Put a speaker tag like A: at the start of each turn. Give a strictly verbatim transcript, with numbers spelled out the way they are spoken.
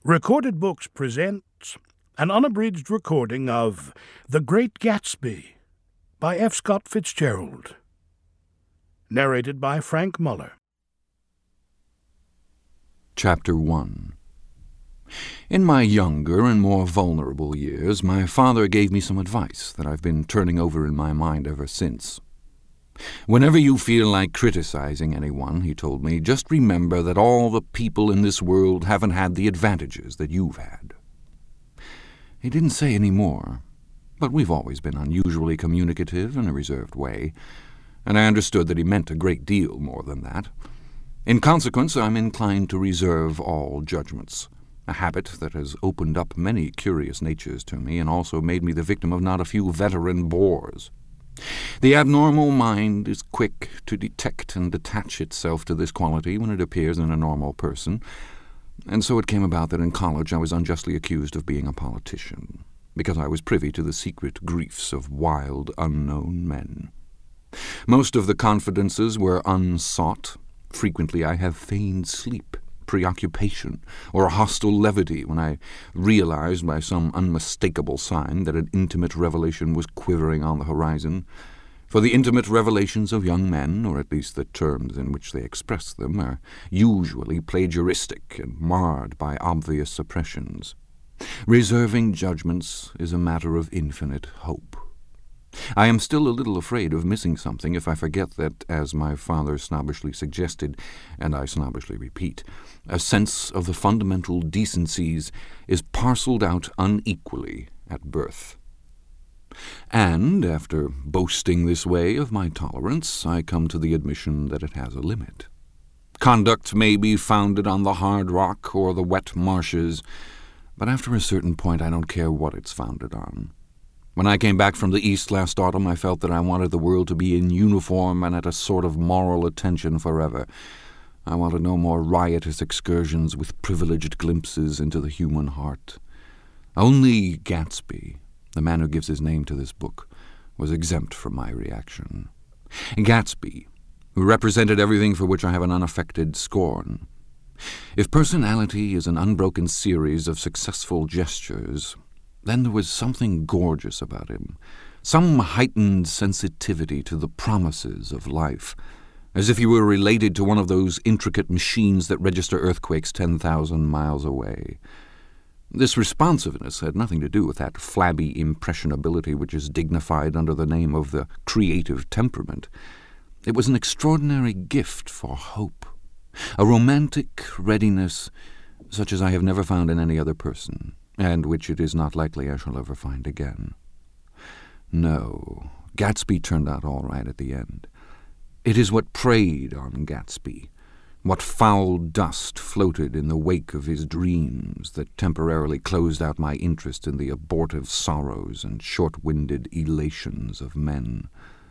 A: Recorded Books presents an unabridged recording of The Great Gatsby by F. Scott Fitzgerald. Narrated by Frank Muller.
B: Chapter one. In my younger and more vulnerable years, my father gave me some advice that I've been turning over in my mind ever since. Whenever you feel like criticizing anyone, he told me, just remember that all the people in this world haven't had the advantages that you've had. He didn't say any more, but we've always been unusually communicative in a reserved way, and I understood that he meant a great deal more than that. In consequence, I'm inclined to reserve all judgments, a habit that has opened up many curious natures to me and also made me the victim of not a few veteran bores. The abnormal mind is quick to detect and detach itself to this quality when it appears in a normal person, and so it came about that in college I was unjustly accused of being a politician, because I was privy to the secret griefs of wild, unknown men. Most of the confidences were unsought. Frequently I have feigned sleep, preoccupation, or a hostile levity when I realized by some unmistakable sign that an intimate revelation was quivering on the horizon. For the intimate revelations of young men, or at least the terms in which they express them, are usually plagiaristic and marred by obvious suppressions. Reserving judgments is a matter of infinite hope. I am still a little afraid of missing something if I forget that, as my father snobbishly suggested, and I snobbishly repeat, a sense of the fundamental decencies is parceled out unequally at birth. And, after boasting this way of my tolerance, I come to the admission that it has a limit. Conduct may be founded on the hard rock or the wet marshes, but after a certain point I don't care what it's founded on. When I came back from the East last autumn, I felt that I wanted the world to be in uniform and at a sort of moral attention forever. I wanted no more riotous excursions with privileged glimpses into the human heart. Only Gatsby, the man who gives his name to this book, was exempt from my reaction. Gatsby, who represented everything for which I have an unaffected scorn. If personality is an unbroken series of successful gestures, then there was something gorgeous about him, some heightened sensitivity to the promises of life, as if he were related to one of those intricate machines that register earthquakes ten thousand miles away. This responsiveness had nothing to do with that flabby impressionability which is dignified under the name of the creative temperament. It was an extraordinary gift for hope, a romantic readiness such as I have never found in any other person, and which it is not likely I shall ever find again. No, Gatsby turned out all right at the end. It is what preyed on Gatsby, what foul dust floated in the wake of his dreams that temporarily closed out my interest in the abortive sorrows and short-winded elations of men.